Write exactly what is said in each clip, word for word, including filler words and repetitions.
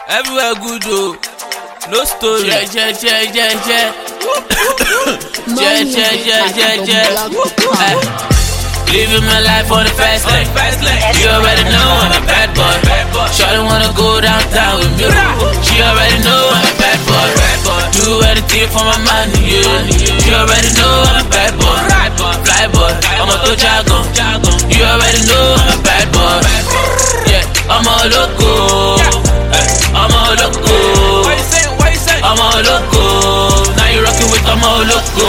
Everywhere good though. No story. Yeah, yeah, yeah, yeah, yeah. Yeah, yeah, yeah, yeah, yeah. Living my life on the fast lane. You already know I'm a bad boy. Shawty wanna go downtown with me. She already know I'm a bad boy. Do anything for my money, yeah. You already know I'm a bad boy. Fly boy, I'm a to jargon. You already know I'm a bad boy. Yeah, I'm a loco. I'm a loco. I'm a loco. Now you rockin' with I'm a loco.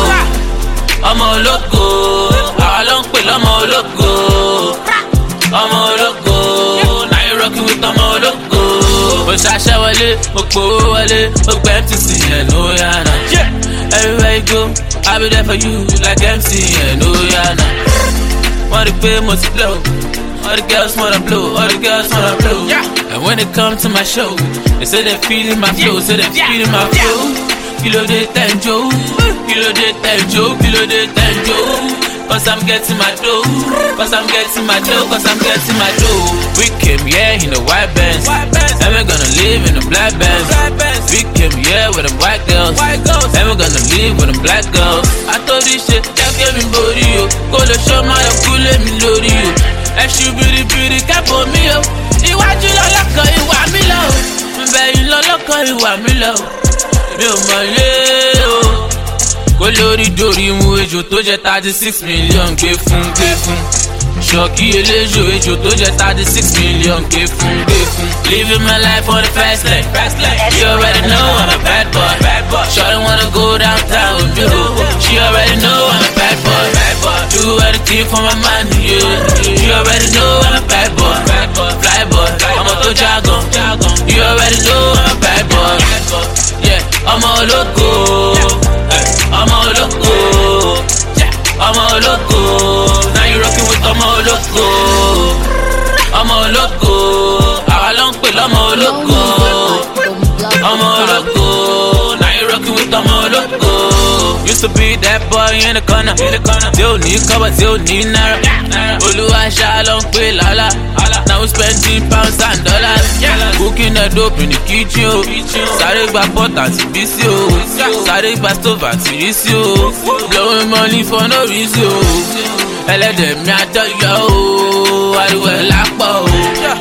I'm a loco. I don't feel I'm a loco. I'm a loco. Now you rockin' with I'm a loco. Mo ṣaṣẹ́ wọlé, mo gbowó wọlé, mo gbẹ M T C and Oyana. Everywhere you go, I'll be there for you like M C and Oyana. Want to pay, must blow. All the girls wanna blow, all the girls wanna blow. And when they come to my show, they say they're feeling my flow, say they're feeling my flow. Kilo de tenjo, kilo de tenjo, kilo de tenjo. Cause I'm getting my dough, cause I'm getting my dough, cause I'm getting my dough. We came here in the white bands, and we're gonna live in the black bands. We came here with the white girls, and we're gonna live with the black girls. I told this shit, just give me body, yo. Go to show my cool, let me load you. And she beauty, beauty, cap on me, yo. Iwájú lọ́lọ́kọ̀ ìwà mi lọ, mbẹ̀yìn lọ́lọ́kọ̀ ìwà mi lọ. Mi ò mọ̀ lé o. Kó lórí dórí mu ejò tó jẹ́ thirty six million gbé fún gbé fún. Ṣọ́ọ̀kì eléjò ejò tó jẹ́ thirty six million gbé fún gbé fún. Living my life on the fast lane. You already know I'm a bad boy. Shawty wanna go downtown with me. She already know I'm a bad boy. Do anything for my money, yeah. You already know I'm a bad boy. Fly boy, I'm a to jargon. You already know I'm a bad boy. Yeah, I'm a loco. I'm a loco. I'm a loco. Now you rockin' with I'm a loco. I'm a loco. I long pill, I'm a loco. I'm a loco. Now you rockin' with I'm a loco. Used to be that boy in the corner. Tí ò ní cover, tí ò ní náírà. Olúwa ṣá ló ń pè lálá. Now we spending pounds and dollars. Cooking the dope in the kitchen o. Sáré gba pot àti bísí o. Sáré gba stove àti rísí o. Blowing money for no reason o. Ẹlẹ́dẹ̀ mi àjọyọ̀ o. Ariwo ẹ̀ lápọ̀ o.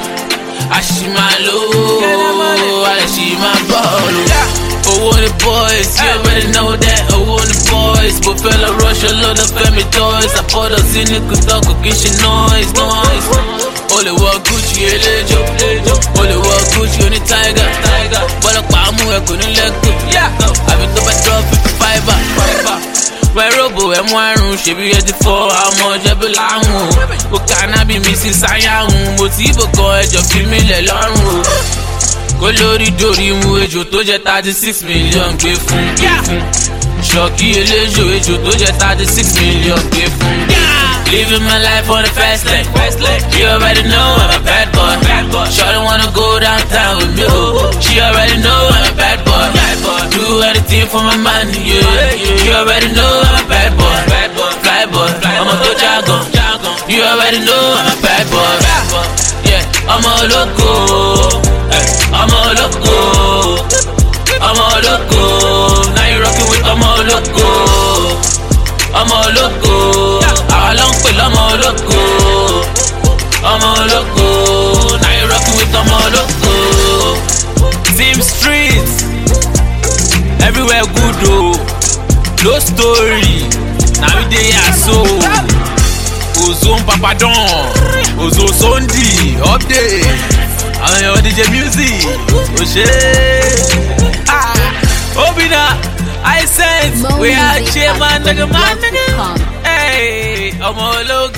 Àṣìmáàlówó. Àṣìmáàbọ̀ọ̀lù. Owó ni boys, you already know that. Owó ni boys, but fella rush a lot of family toys. Àpọ̀dọ̀ sí ní kùtọ́ kò kí ṣe noise, noise. O lè wọ Gucci eléjò, o lè wọ Gucci oní tiger. Bọ́lọ́pàá mú ẹ kò ní lẹ́kọ̀ọ́, àbí tó bá drop fifty five. Wẹ́ robo ẹ̀ mú àrùn, ṣèbí ẹ ti fọ́ àmọ́ jẹ́bí láhùn. Ó kánábì mi sí sáyàhùn, mo ti ibò kan ẹjọ́ fi mí lẹ̀ lọ́rùn o. Kó lórí dórí mu ejò tó jẹ́ thirty six million gbé fún gbé fún. Ṣọ́ọ̀kì eléjò ejò tó jẹ́ thirty six million gbé fún gbé fún. Living my life on the fast lane. You already know I'm a bad boy. Shawty wanna go downtown with me. She already know I'm a bad boy. Do anything for my money, yeah. You already know I'm a bad boy. Fly boy, I'm a to jargon. You already know I'm a bad boy. Yeah, I'm a loco. I'm a loco. I'm a loco. Now you rockin' with I'm a loco. I'm a loco. I long pill, I'm a loco. I'm a loco. Now you rockin' with I'm a loco. Team streets. Everywhere good though. No story. Now we dey here so. Ozone Papadon. Ozone Sunday. Update. I'm your D J Music. Oh shit. Ah. Obina. I sense. We are chairman. Nigga man. Hey. I'm a loco.